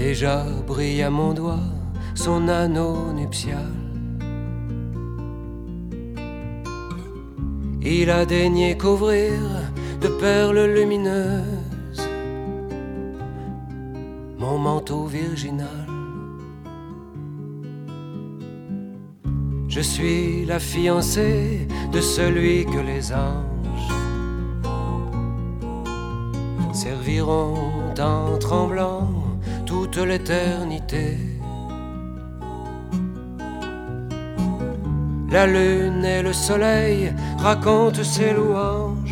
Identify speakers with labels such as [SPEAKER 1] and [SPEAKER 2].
[SPEAKER 1] Déjà brille à mon doigt son anneau nuptial. Il a daigné couvrir de perles lumineuses mon manteau virginal. Je suis la fiancée de celui que les anges serviront en tremblant toute l'éternité. La lune et le soleil racontent ses louanges